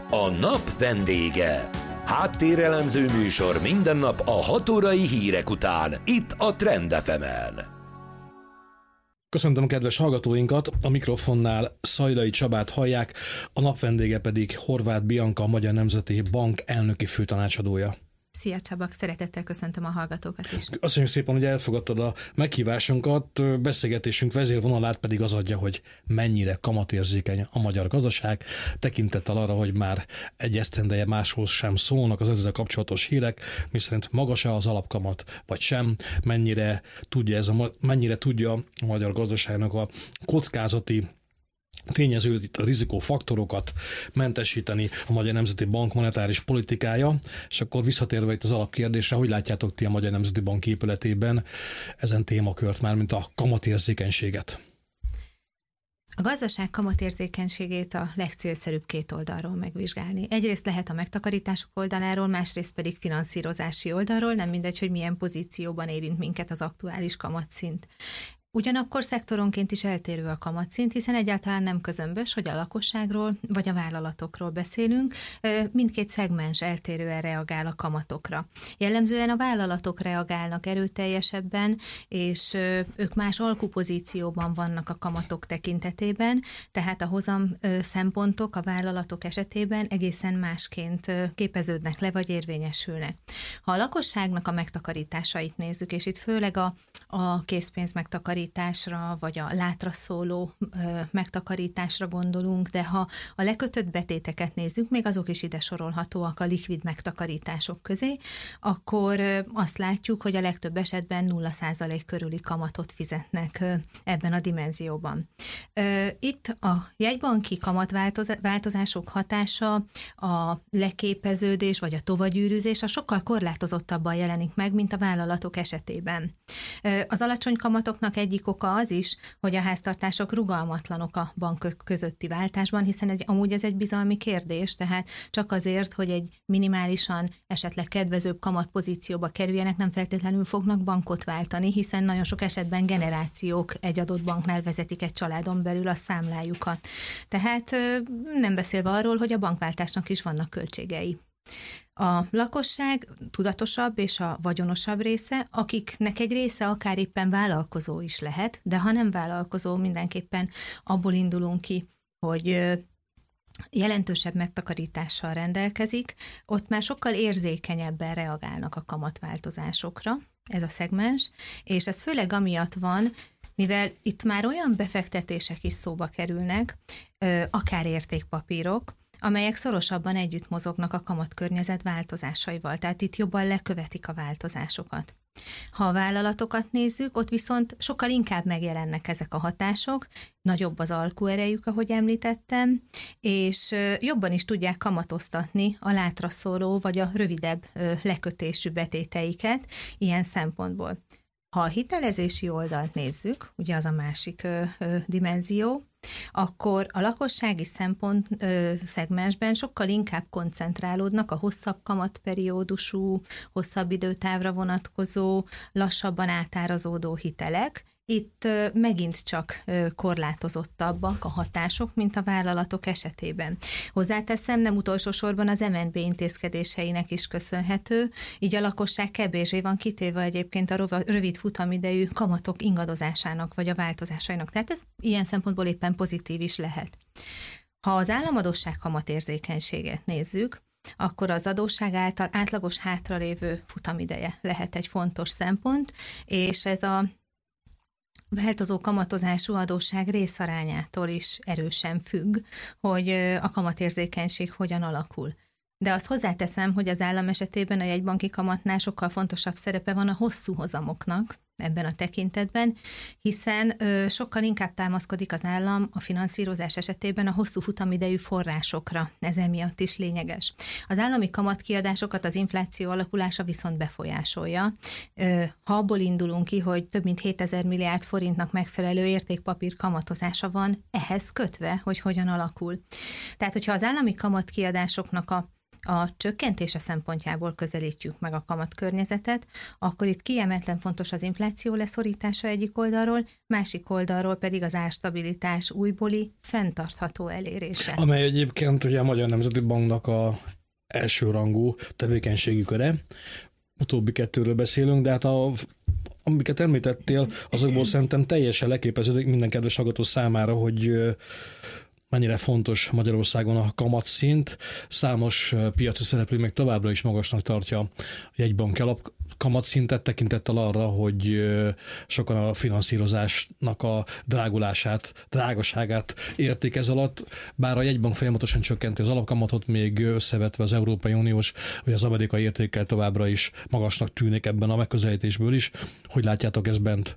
A nap vendége. Háttérelemző műsor minden nap a 6 órai hírek után, itt a Trend FM-en. Köszöntöm kedves hallgatóinkat, a mikrofonnál Szajlai Csabát hallják, a nap vendége pedig Horváth Bianka, a Magyar Nemzeti Bank elnöki főtanácsadója. Szia Csaba, szeretettel köszöntöm a hallgatókat is. Köszönjük szépen, hogy elfogadtad a meghívásunkat, beszélgetésünk vezérvonalát pedig az adja, hogy mennyire kamatérzékeny a magyar gazdaság, tekintettel arra, hogy már egy esztendeje máshoz sem szólnak az ezzel kapcsolatos hírek, miszerint magas-e az alapkamat, vagy sem, mennyire tudja a magyar gazdaságnak a kockázati tényezőt, itt a rizikófaktorokat mentesíteni a Magyar Nemzeti Bank monetáris politikája, és akkor visszatérve itt az alapkérdésre, hogy látjátok ti a Magyar Nemzeti Bank épületében ezen témakört már, mint a kamatérzékenységet? A gazdaság kamatérzékenységét a legcélszerűbb két oldalról megvizsgálni. Egyrészt lehet a megtakarítások oldaláról, másrészt pedig finanszírozási oldalról, nem mindegy, hogy milyen pozícióban érint minket az aktuális kamatszint. Ugyanakkor szektoronként is eltérő a kamatszint, hiszen egyáltalán nem közömbös, hogy a lakosságról vagy a vállalatokról beszélünk. Mindkét szegmens eltérően reagál a kamatokra. Jellemzően a vállalatok reagálnak erőteljesebben, és ők más alkupozícióban vannak a kamatok tekintetében, tehát a hozam szempontok a vállalatok esetében egészen másként képeződnek le, vagy érvényesülnek. Ha a lakosságnak a megtakarításait nézzük, és itt főleg a készpénz megtakarításra, vagy a látra szóló megtakarításra gondolunk, de ha a lekötött betéteket nézzük, még azok is ide sorolhatóak a likvid megtakarítások közé, akkor azt látjuk, hogy a legtöbb esetben 0% körüli kamatot fizetnek ebben a dimenzióban. Itt a jegybanki kamatváltozások hatása, a leképeződés vagy a tovagyűrűzés a sokkal korlátozottabban jelenik meg, mint a vállalatok esetében. Az alacsony kamatoknak egyik oka az is, hogy a háztartások rugalmatlanok a bankok közötti váltásban, hiszen amúgy ez egy bizalmi kérdés, tehát csak azért, hogy egy minimálisan esetleg kedvezőbb kamatpozícióba kerüljenek, nem feltétlenül fognak bankot váltani, hiszen nagyon sok esetben generációk egy adott banknál vezetik egy családon belül a számlájukat. Tehát nem beszélve arról, hogy a bankváltásnak is vannak költségei. A lakosság tudatosabb és a vagyonosabb része, akiknek egy része akár éppen vállalkozó is lehet, de ha nem vállalkozó, mindenképpen abból indulunk ki, hogy jelentősebb megtakarítással rendelkezik, ott már sokkal érzékenyebben reagálnak a kamatváltozásokra, ez a szegmens, és ez főleg amiatt van, mivel itt már olyan befektetések is szóba kerülnek, akár értékpapírok, amelyek szorosabban együtt mozognak a kamatkörnyezet változásaival, tehát itt jobban lekövetik a változásokat. Ha a vállalatokat nézzük, ott viszont sokkal inkább megjelennek ezek a hatások, nagyobb az alkuerejük, ahogy említettem, és jobban is tudják kamatoztatni a látra szóló vagy a rövidebb lekötésű betéteiket ilyen szempontból. Ha a hitelezési oldalt nézzük, ugye az a másik dimenzió, akkor a lakossági szegmensben sokkal inkább koncentrálódnak a hosszabb kamatperiódusú, hosszabb időtávra vonatkozó, lassabban átárazódó hitelek. Itt megint csak korlátozottabbak a hatások, mint a vállalatok esetében. Hozzáteszem, nem utolsó sorban az MNB intézkedéseinek is köszönhető, így a lakosság kevésbé van kitéve egyébként a rövid futamidejű kamatok ingadozásának vagy a változásainak. Tehát ez ilyen szempontból éppen pozitív is lehet. Ha az államadósság kamatérzékenységet nézzük, akkor az adósság által átlagos hátralévő futamideje lehet egy fontos szempont, és ez a változó kamatozású adósság részarányától is erősen függ, hogy a kamatérzékenység hogyan alakul. De azt hozzáteszem, hogy az állam esetében a jegybanki kamatnál sokkal fontosabb szerepe van a hosszú hozamoknak ebben a tekintetben, hiszen sokkal inkább támaszkodik az állam a finanszírozás esetében a hosszú futamidejű forrásokra. Ez emiatt is lényeges. Az állami kamatkiadásokat az infláció alakulása viszont befolyásolja. Ha abból indulunk ki, hogy több mint 7000 milliárd forintnak megfelelő értékpapír kamatozása van, ehhez kötve, hogy hogyan alakul. Tehát, hogyha az állami kamatkiadásoknak a a csökkentése szempontjából közelítjük meg a kamatkörnyezetet, akkor itt kiemelten fontos az infláció leszorítása egyik oldalról, másik oldalról pedig az árstabilitás újbóli fenntartható elérése. Amely egyébként ugye a Magyar Nemzeti Banknak a elsőrangú tevékenységi köre. Utóbbi kettőről beszélünk, de hát amiket említettél, azokból szerintem teljesen leképeződik minden kedves hallgató számára, hogy mennyire fontos Magyarországon a kamatszint. Számos piaci szereplő még továbbra is magasnak tartja a jegybanki alapkamatszintet, tekintettel arra, hogy sokan a finanszírozásnak a drágaságát érték ez alatt, bár a jegybank folyamatosan csökkenti az alapkamatot, még összevetve az Európai Uniós vagy az amerikai értékkel továbbra is magasnak tűnik ebben a megközelítésből is. Hogy látjátok ezt bent?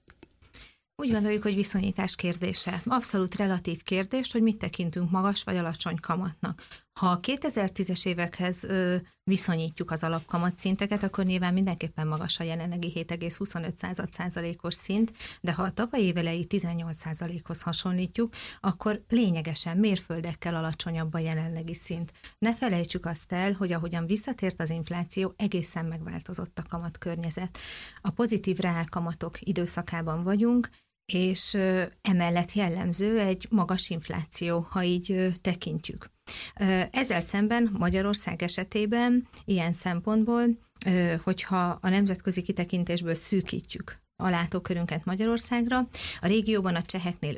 Úgy gondoljuk, hogy viszonyítás kérdése. Abszolút relatív kérdés, hogy mit tekintünk magas vagy alacsony kamatnak. Ha a 2010-es évekhez viszonyítjuk az alapkamatszinteket, akkor nyilván mindenképpen magas a jelenlegi 7,25%-os szint, de ha a tavalyi évelei 18%-hoz hasonlítjuk, akkor lényegesen mérföldekkel alacsonyabb a jelenlegi szint. Ne felejtsük azt el, hogy ahogyan visszatért az infláció, egészen megváltozott a kamatkörnyezet. A pozitív reálkamatok időszakában vagyunk, és emellett jellemző egy magas infláció, ha így tekintjük. Ezzel szemben Magyarország esetében ilyen szempontból, hogyha a nemzetközi kitekintésből szűkítjük a látókörünket Magyarországra, a régióban a cseheknél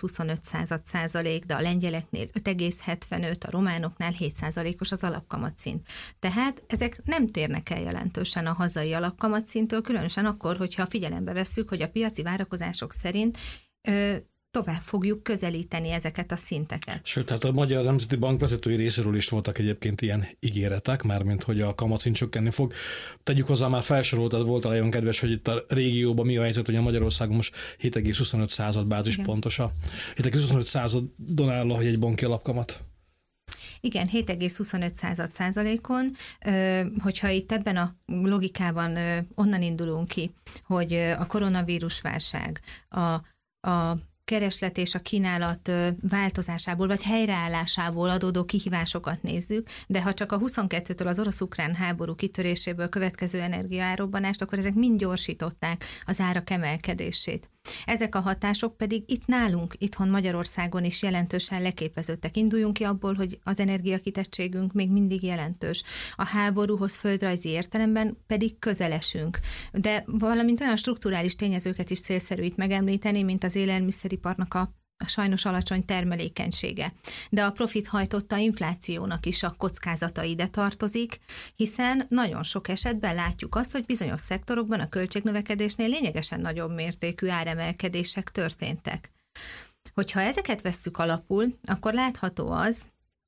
5,25%, de a lengyeleknél 5,75%, a románoknál 7%-os az alapkamatszint. Tehát ezek nem térnek el jelentősen a hazai alapkamatszinttől, különösen akkor, hogyha figyelembe vesszük, hogy a piaci várakozások szerint tovább fogjuk közelíteni ezeket a szinteket. Sőt, tehát a Magyar Nemzeti Bank vezetői részéről is voltak egyébként ilyen ígéretek, mármint hogy a kamatszint csökkenni fog. Tegyük hozzá, már felsoroltad, voltál nagyon kedves, hogy itt a régióban mi a helyzet, hogy a Magyarországon most 7,25 bázispontos a 7,25 áll a jegybanki alapkamat. Igen, 7,25%-on, hogyha itt ebben a logikában onnan indulunk ki, hogy a koronavírus válság, a kereslet és a kínálat változásából vagy helyreállásából adódó kihívásokat nézzük, de ha csak a 22-től az orosz-ukrán háború kitöréséből következő energiaárobbanást, akkor ezek mind gyorsították az árak emelkedését. Ezek a hatások pedig itt nálunk, itthon Magyarországon is jelentősen leképeződtek. Induljunk ki abból, hogy az energiakitettségünk még mindig jelentős. A háborúhoz földrajzi értelemben pedig közelesünk. De valamint olyan strukturális tényezőket is célszerű itt megemlíteni, mint az élelmiszeriparnak a sajnos alacsony termelékenysége. De a profit hajtotta inflációnak is a kockázata ide tartozik, hiszen nagyon sok esetben látjuk azt, hogy bizonyos szektorokban a költségnövekedésnél lényegesen nagyobb mértékű áremelkedések történtek. Hogyha ezeket vesszük alapul, akkor látható az,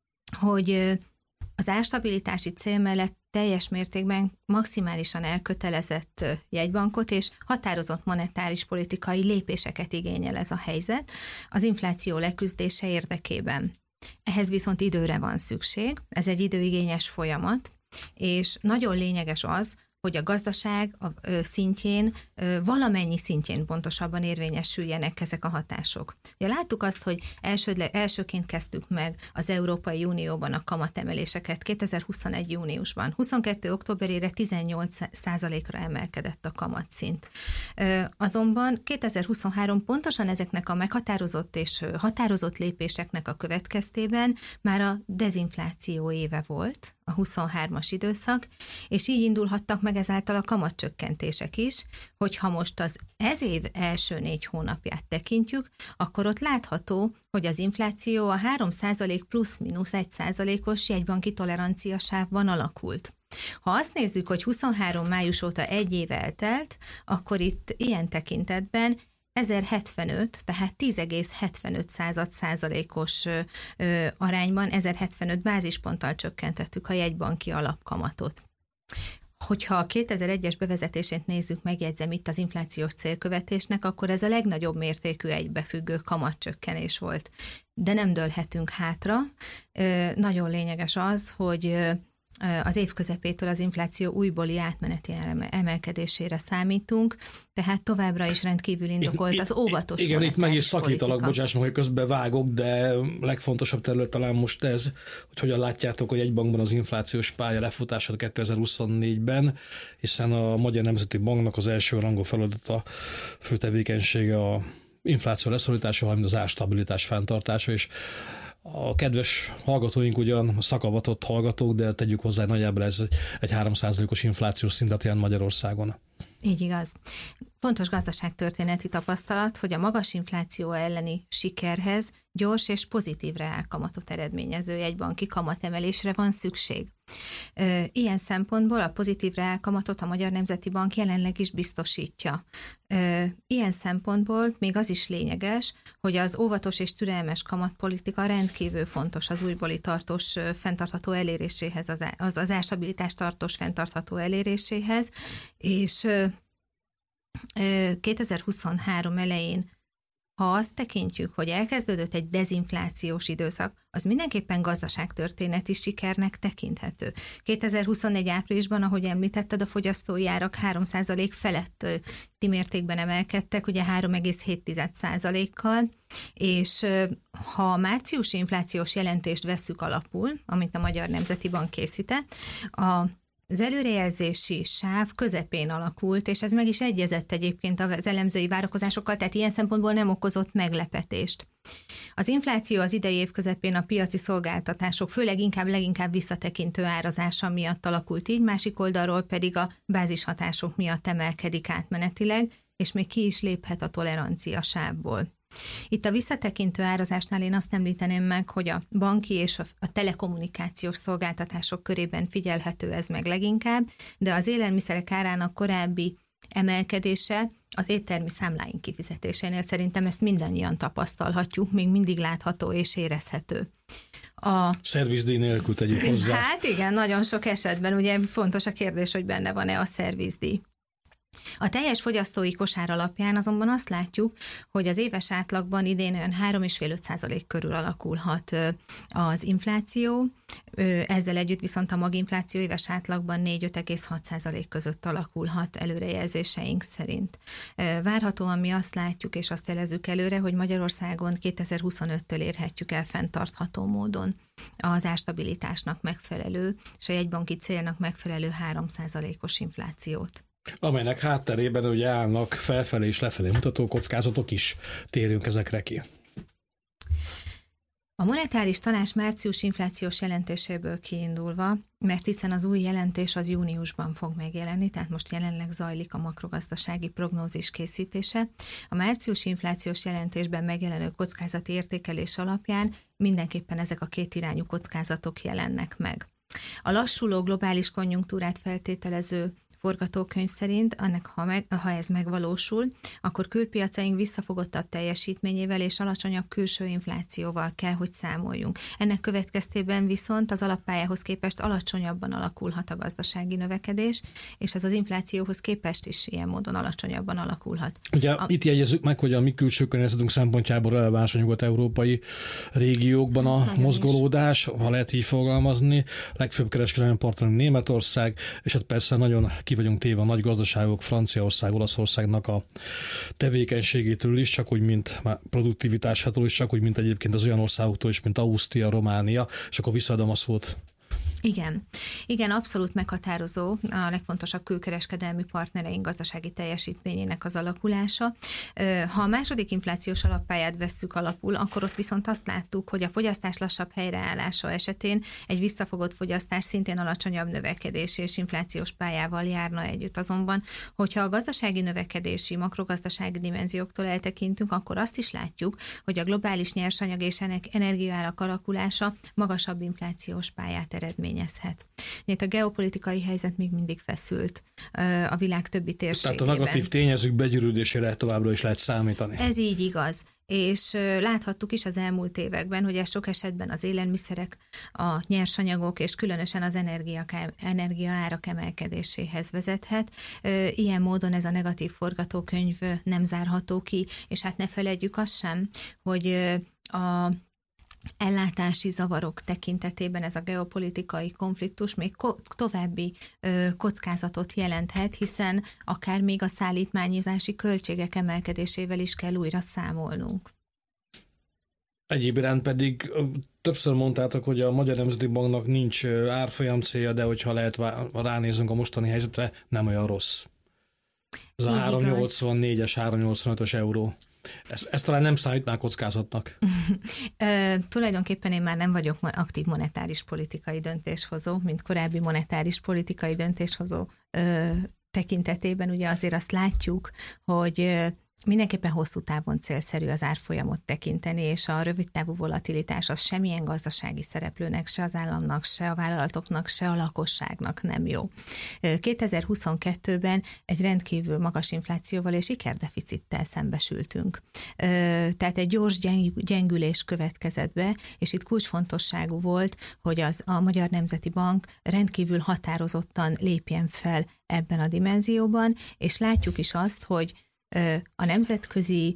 hogy az árstabilitási cél mellett teljes mértékben maximálisan elkötelezett jegybankot és határozott monetáris politikai lépéseket igényel ez a helyzet az infláció leküzdése érdekében. Ehhez viszont időre van szükség, ez egy időigényes folyamat, és nagyon lényeges az, hogy a gazdaság szintjén, valamennyi szintjén pontosabban érvényesüljenek ezek a hatások. Ugye láttuk azt, hogy elsőként kezdtük meg az Európai Unióban a kamatemeléseket 2021. júniusban. 22. októberére 18%-ra emelkedett a kamatszint. Azonban 2023 pontosan ezeknek a meghatározott és határozott lépéseknek a következtében már a dezinfláció éve volt, a 23-as időszak, és így indulhattak meg ezáltal a kamatcsökkentések is, hogyha most az ez év első 4 hónapját tekintjük, akkor ott látható, hogy az infláció a 3% plusz-minusz 1%-os jegybanki toleranciasávban alakult. Ha azt nézzük, hogy 23 május óta egy év eltelt, akkor itt ilyen tekintetben 1075, tehát 10,75%-os arányban 1075 bázisponttal csökkentettük a jegybanki alapkamatot. Hogyha a 2001-es bevezetését nézzük, megjegyzem itt az inflációs célkövetésnek, akkor ez a legnagyobb mértékű egybefüggő kamatcsökkenés volt. De nem dőlhetünk hátra. Nagyon lényeges az, hogy az év közepétől az infláció újbóli átmeneti emelkedésére számítunk, tehát továbbra is rendkívül indokolt az óvatos igen, itt meg is szakítalak, politika. bocsáss meg, hogy közben vágok, de legfontosabb terület talán most ez, hogy hogyan látjátok, hogy egy bankban az inflációs pálya lefutását 2024-ben, hiszen a Magyar Nemzeti Banknak az első rangú feladata, fő tevékenysége a infláció leszorítása, valamint az árstabilitás fenntartása, és a kedves hallgatóink ugyan szakavatott hallgatók, de tegyük hozzá, nagyjából ez egy 3%-os inflációs szintet jelent Magyarországon. Így igaz. Fontos gazdaságtörténeti tapasztalat, hogy a magas infláció elleni sikerhez gyors és pozitív reálkamatot eredményező jegybanki kamatemelésre van szükség. Ilyen szempontból a pozitív reálkamatot a Magyar Nemzeti Bank jelenleg is biztosítja. Ilyen szempontból még az is lényeges, hogy az óvatos és türelmes kamatpolitika rendkívül fontos az újbóli tartós fenntartható eléréséhez, az árstabilitás tartós fenntartható eléréséhez, és 2023 elején, ha azt tekintjük, hogy elkezdődött egy dezinflációs időszak, az mindenképpen gazdaságtörténeti sikernek tekinthető. 2024 áprilisban, ahogy említetted, a fogyasztói árak 3% feletti mértékben emelkedtek, ugye 3,7%-kal, és ha a márciusi inflációs jelentést vesszük alapul, amit a Magyar Nemzeti Bank készített, az előrejelzési sáv közepén alakult, és ez meg is egyezett egyébként az elemzői várakozásokkal, tehát ilyen szempontból nem okozott meglepetést. Az infláció az idei év közepén a piaci szolgáltatások, főleg leginkább visszatekintő árazása miatt alakult így, másik oldalról pedig a bázishatások miatt emelkedik átmenetileg, és még ki is léphet a tolerancia sávból. Itt a visszatekintő árazásnál én azt említeném meg, hogy a banki és a telekommunikációs szolgáltatások körében figyelhető ez meg leginkább, de az élelmiszerek árának korábbi emelkedése az éttermi számláink kifizetésénél szerintem ezt mindannyian tapasztalhatjuk, még mindig látható és érezhető. Szervizdíj nélkül tegyük hozzá. Hát igen, nagyon sok esetben ugye fontos a kérdés, hogy benne van-e a szervizdíj. A teljes fogyasztói kosár alapján azonban azt látjuk, hogy az éves átlagban idén olyan 3,5-5% körül alakulhat az infláció, ezzel együtt viszont a maginfláció éves átlagban 4-5,6% között alakulhat előrejelzéseink szerint. Várhatóan mi azt látjuk és azt jelezzük előre, hogy Magyarországon 2025-től érhetjük el fenntartható módon az árstabilitásnak megfelelő és a jegybanki célnak megfelelő 3%-os inflációt. Amelynek hátterében ugye állnak felfelé és lefelé mutató kockázatok is. Térjünk ezekre ki. A monetáris tanács március inflációs jelentéséből kiindulva, mert hiszen az új jelentés az júniusban fog megjelenni, tehát most jelenleg zajlik a makrogazdasági prognózis készítése. A március inflációs jelentésben megjelenő kockázati értékelés alapján mindenképpen ezek a kétirányú kockázatok jelennek meg. A lassuló globális konjunktúrát feltételező forgatókönyv szerint, ha ez megvalósul, akkor külpiacaink visszafogottabb teljesítményével és alacsonyabb külső inflációval kell, hogy számoljunk. Ennek következtében viszont az alappályához képest alacsonyabban alakulhat a gazdasági növekedés, és ez az inflációhoz képest is ilyen módon alacsonyabban alakulhat. Ugye itt jegyezzük meg, hogy a mi külső környezetünk szempontjából releváns a nyugat-európai régiókban a mozgolódás, ha lehet így fogalmazni, legfőbb kereskedelmi partnerünk Németország, és hát persze nagyon ki vagyunk téve a nagy gazdaságok, Franciaország, Olaszországnak a tevékenységétől is, csak úgy, mint produktivitásától is, csak úgy, mint egyébként az olyan országoktól is, mint Ausztria, Románia, és akkor visszaadom a szót. Igen, abszolút meghatározó a legfontosabb külkereskedelmi partnereink gazdasági teljesítményének az alakulása. Ha a második inflációs alappályát vesszük alapul, akkor ott viszont azt láttuk, hogy a fogyasztás lassabb helyreállása esetén egy visszafogott fogyasztás szintén alacsonyabb növekedési és inflációs pályával járna együtt. Azonban, hogyha a gazdasági növekedési, makrogazdasági dimenzióktól eltekintünk, akkor azt is látjuk, hogy a globális nyersanyag és energiaárak alakulása magasabb inflációs pályát eredményezhet. Itt a geopolitikai helyzet még mindig feszült a világ többi térségében. Tehát a negatív tényezők begyűrűdésére továbbra is lehet számítani. Ez így igaz. És láthattuk is az elmúlt években, hogy ez sok esetben az élelmiszerek, a nyersanyagok és különösen az energiaárak emelkedéséhez vezethet. Ilyen módon ez a negatív forgatókönyv nem zárható ki, és hát ne feledjük azt sem, hogy ellátási zavarok tekintetében ez a geopolitikai konfliktus még további kockázatot jelenthet, hiszen akár még a szállítmányozási költségek emelkedésével is kell újra számolnunk. Egyéb iránt pedig többször mondtátok, hogy a Magyar Nemzeti Banknak nincs árfolyam célja, de hogyha lehet ránézünk a mostani helyzetre, nem olyan rossz. Ez a 3,84-es, 3,85-ös euró. Ezt talán nem számítnál kockázatnak. Tulajdonképpen én már nem vagyok aktív monetáris politikai döntéshozó, mint korábbi monetáris politikai döntéshozó tekintetében. Ugye azért azt látjuk, hogy mindenképpen hosszú távon célszerű az árfolyamot tekinteni, és a rövidtávú volatilitás az semmilyen gazdasági szereplőnek, se az államnak, se a vállalatoknak, se a lakosságnak nem jó. 2022-ben egy rendkívül magas inflációval és ikerdeficittel szembesültünk. Tehát egy gyors gyengülés következett be, és itt kulcsfontosságú volt, hogy a Magyar Nemzeti Bank rendkívül határozottan lépjen fel ebben a dimenzióban, és látjuk is azt, hogy a nemzetközi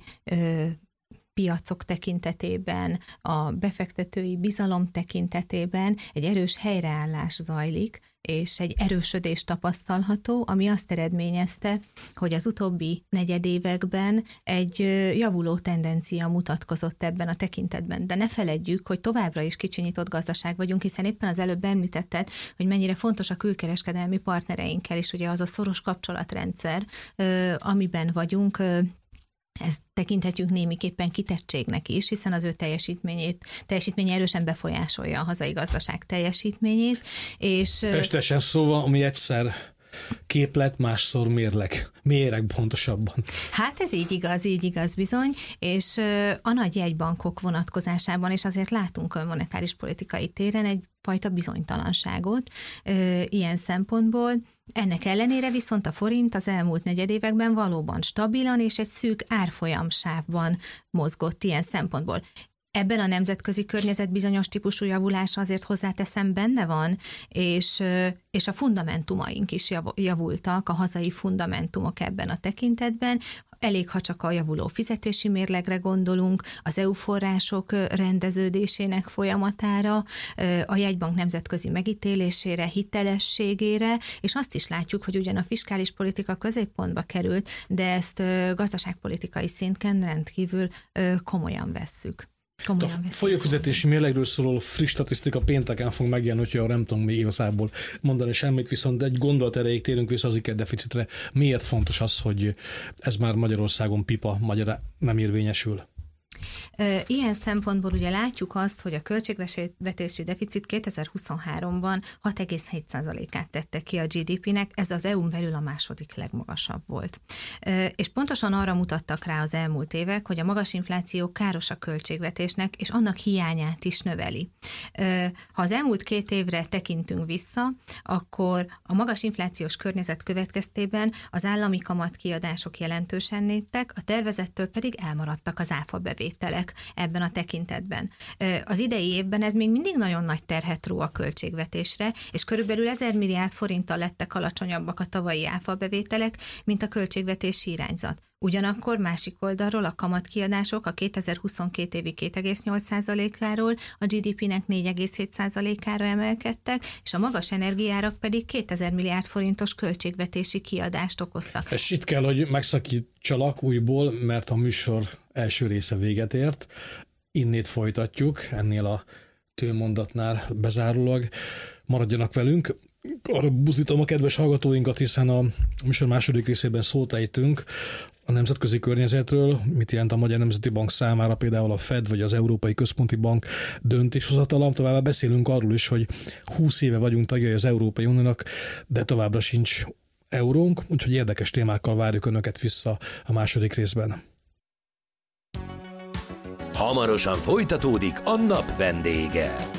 piacok tekintetében, a befektetői bizalom tekintetében egy erős helyreállás zajlik, és egy erősödés tapasztalható, ami azt eredményezte, hogy az utóbbi negyedévekben egy javuló tendencia mutatkozott ebben a tekintetben. De ne feledjük, hogy továbbra is kicsi-nyitott gazdaság vagyunk, hiszen éppen az előbb említetted, hogy mennyire fontos a külkereskedelmi partnereinkkel, és ugye az a szoros kapcsolatrendszer, amiben vagyunk, ezt tekinthetjük némiképpen kitettségnek is, hiszen az ő teljesítménye erősen befolyásolja a hazai gazdaság teljesítményét. És Pestesen szóval, ami egyszer képlet, másszor méreg pontosabban. Hát ez így igaz bizony, és a nagy jegybankok vonatkozásában is azért látunk a monetáris politikai téren egyfajta bizonytalanságot ilyen szempontból. Ennek ellenére viszont a forint az elmúlt negyedévekben valóban stabilan és egy szűk árfolyamsávban mozgott ilyen szempontból. Ebben a nemzetközi környezet bizonyos típusú javulása azért hozzáteszem benne van, és a fundamentumaink is javultak, a hazai fundamentumok ebben a tekintetben. Elég, ha csak a javuló fizetési mérlegre gondolunk, az EU források rendeződésének folyamatára, a jegybank nemzetközi megítélésére, hitelességére, és azt is látjuk, hogy ugyan a fiskális politika középpontba került, de ezt gazdaságpolitikai szinten rendkívül komolyan vesszük. A folyófizetési mérlegről szóló friss statisztika pénteken fog megjelenni, hogyha nem tudom még igazából mondani semmit, viszont egy gondolat erejéig térünk vissza az ikerdeficitre. Miért fontos az, hogy ez már Magyarországon pipa, magyarán nem érvényesül? Ilyen szempontból ugye látjuk azt, hogy a költségvetési deficit 2023-ban 6,7%-át tette ki a GDP-nek, ez az EU-n belül a második legmagasabb volt. És pontosan arra mutattak rá az elmúlt évek, hogy a magas infláció káros a költségvetésnek, és annak hiányát is növeli. Ha az elmúlt 2 évre tekintünk vissza, akkor a magas inflációs környezet következtében az állami kamatkiadások jelentősen nőttek, a tervezettől pedig elmaradtak az áfa bevételek ebben a tekintetben. Az idei évben ez még mindig nagyon nagy terhet ró a költségvetésre, és körülbelül 1000 milliárd forinttal lettek alacsonyabbak a tavalyi áfa bevételek, mint a költségvetési irányzat. Ugyanakkor másik oldalról a kamatkiadások a 2022 évi 2,8%-áról a GDP-nek 4,7%-ára emelkedtek, és a magas energiárak pedig 2000 milliárd forintos költségvetési kiadást okoztak. És itt kell, hogy megszakítsalak újból, mert a műsor első része véget ért. Innét folytatjuk, ennél a tőmondatnál bezárólag. Maradjanak velünk. Arra buzdítom a kedves hallgatóinkat, hiszen a műsor második részében szót ejtünk a nemzetközi környezetről, mit jelent a Magyar Nemzeti Bank számára, például a Fed vagy az Európai Központi Bank döntéshozatala. Továbbá beszélünk arról is, hogy 20 éve vagyunk tagjai az Európai Uniónak, de továbbra sincs eurónk, úgyhogy érdekes témákkal várjuk Önöket vissza a második részben. Hamarosan folytatódik a nap vendége.